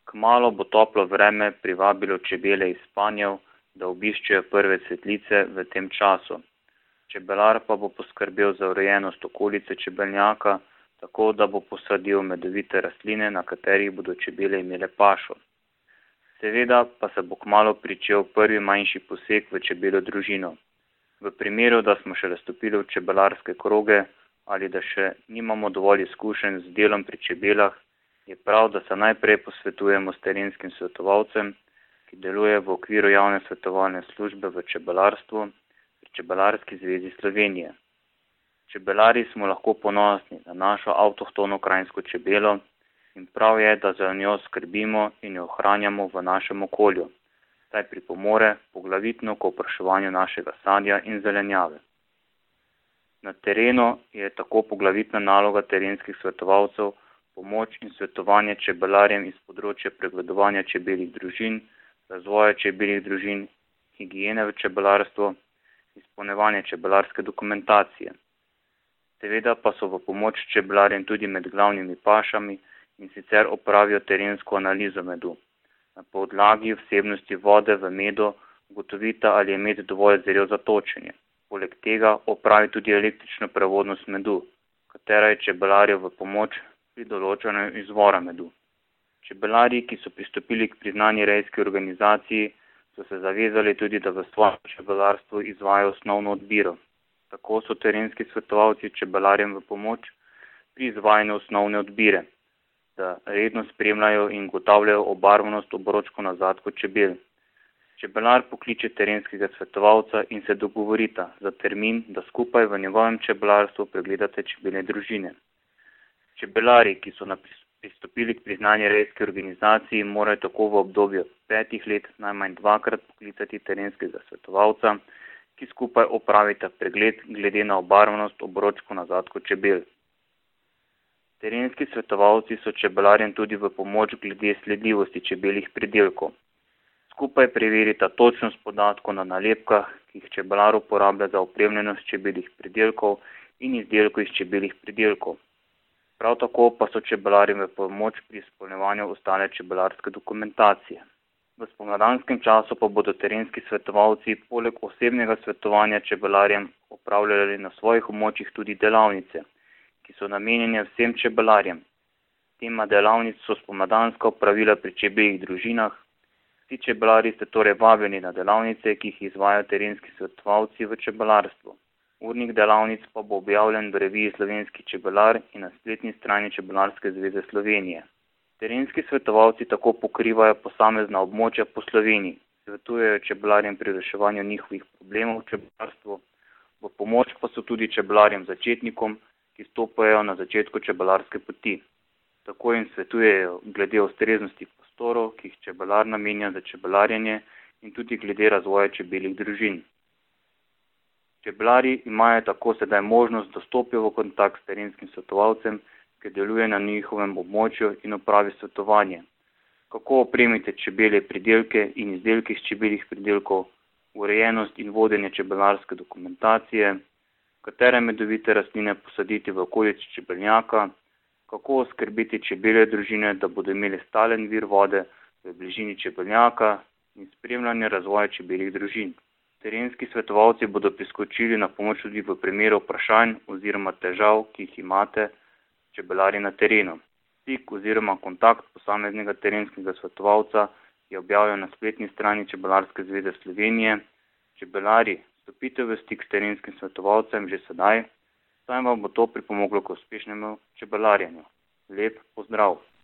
Kmalu bo toplo vreme privabilo čebele iz spanjev, da obiščejo prve cvetlice v tem času. Čebelar pa bo poskrbel za urejenost okolice čebelnjaka, tako da bo posadil medovite rastline, na katerih bodo čebele imele pašo. Seveda pa se bo kmalu pričel prvi manjši poseg v čebelo družino. V primeru, da smo šele stopili v čebelarske kroge ali da še nimamo dovolj izkušenj z delom pri čebelah, je prav, da se najprej posvetujemo s terenskim svetovalcem, ki deluje v okviru javne svetovalne službe v čebelarstvu pri Čebelarski zvezi Slovenije. Čebelari smo lahko ponosni na našo avtohtono krajinsko čebelo in prav je, da za njo skrbimo in jo ohranjamo v našem okolju, saj pripomore poglavitno k opraševanju našega sadja in zelenjave. Na terenu je tako poglavitna naloga terenskih svetovalcev pomoč in svetovanje čebelarjem iz področja pregledovanja čebeljih družin, razvoja čebeljih družin, higiene v čebelarstvu, izpolnjevanje čebelarske dokumentacije. Seveda pa so v pomoč čebelarjem tudi med glavnimi pašami in sicer opravijo terensko analizo medu. Na podlagi vsebnosti vode v medu ugotovita, ali je med dovolj zrel za točenje. Poleg tega opravi tudi električno prevodnost medu, katera je čebelarju v pomoč pri določanju izvora medu. Čebelari, ki so pristopili k priznani rejski organizaciji, so se zavezali tudi, da v svojem čebelarstvu izvajajo osnovno odbiro. Tako so terenski svetovalci čebelarjem v pomoč pri izvajanju osnovne odbire, da redno spremljajo in ugotavljajo obarvanost obročkov na zadku čebel. Čebelar pokliče terenskega svetovalca in se dogovorita za termin, da skupaj v njegovem čebelarstvu pregledate čebelne družine. Čebelari, ki so pristopili k priznani rejski organizaciji, morajo tako v obdobju 5 let najmanj 2-krat poklicati terenskega svetovalca, ki skupaj opravita pregled glede na obarvanost obročkov na zadku čebel. Terenski svetovalci so čebelarjem tudi v pomoč glede sledljivosti čebeljih pridelkov. Skupaj preverita točnost podatkov na nalepkah, ki jih čebelar uporablja za opremljenost čebeljih pridelkov in izdelkov iz čebeljih pridelkov. Prav tako pa so čebelarjem v pomoč pri izpolnjevanju ostale čebelarske dokumentacije. V spomladanskem času pa bodo terenski svetovalci poleg osebnega svetovanja čebelarjem opravljali na svojih območjih tudi delavnice, ki so namenjene vsem čebelarjem. Tema delavnic so spomladanska opravila pri čebeljih družinah. Vsi čebelari ste torej vabljeni na delavnice, ki jih izvajajo terenski svetovalci v čebelarstvu. Urnik delavnic pa bo objavljen v reviji Slovenski čebelar in na spletni strani Čebelarske zveze Slovenije. Terenski svetovalci tako pokrivajo posamezna območja po Sloveniji, svetujejo čebelarjem pri reševanju njihovih problemov v čebelarstvu, v pomoč pa so tudi čebelarjem začetnikom, ki stopajo na začetku čebelarske poti. Tako jim svetujejo glede ustreznosti prostorov, ki jih čebelar namenja za čebelarjenje in tudi glede razvoja čebeljih družin. Čebelari imajo tako sedaj možnost, da stopijo v kontakt s terenskim svetovalcem, ki deluje na njihovem območju in opravi svetovanje. Kako opremite čebelje pridelke in izdelke iz čebeljih pridelkov, urejenost in vodenje čebelarske dokumentacije, katere medovite rastline posaditi v okolici čebelnjaka, kako oskrbiti čebelje družine, da bodo imeli stalen vir vode v bližini čebelnjaka in spremljanje razvoja čebeljih družin. Terenski svetovalci bodo priskočili na pomoč tudi v primeru vprašanj oziroma težav, ki jih imate čebelari na terenu. Stik oziroma kontakt posameznega terenskega svetovalca je objavljen na spletni strani Čebelarske zveze Slovenije. Čebelari, stopite v stik s terenskim svetovalcem že sedaj, saj vam bo to pripomoglo k uspešnemu čebelarjenju. Lep pozdrav!